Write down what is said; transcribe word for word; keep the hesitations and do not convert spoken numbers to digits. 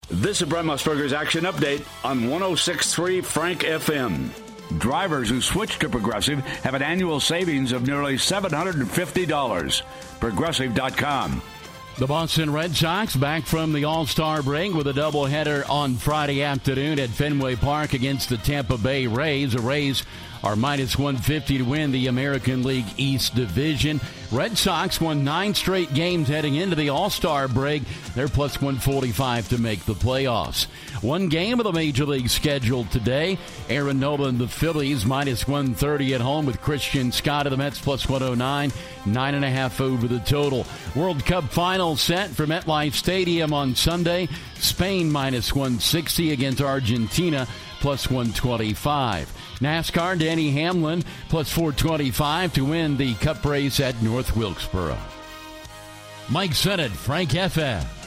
This is Brent Musburger's Action Update on one oh six point three Frank F M. Drivers who switch to Progressive have an annual savings of nearly seven hundred fifty dollars. Progressive dot com. The Boston Red Sox back from the All-Star break with a doubleheader on Friday afternoon at Fenway Park against the Tampa Bay Rays. The Rays are minus one fifty to win the American League East Division. Red Sox won nine straight games heading into the All-Star break. They're plus one forty-five to make the playoffs. One game of the Major League scheduled today. Aaron Nola and the Phillies minus one thirty at home with Christian Scott of the Mets plus one oh nine. Nine and a half over the total. World Cup final set for MetLife Stadium on Sunday. Spain minus one sixty against Argentina plus one twenty-five. NASCAR, Danny Hamlin plus four twenty-five to win the Cup race at North Wilkesboro. Mike Sennett, Frank F M.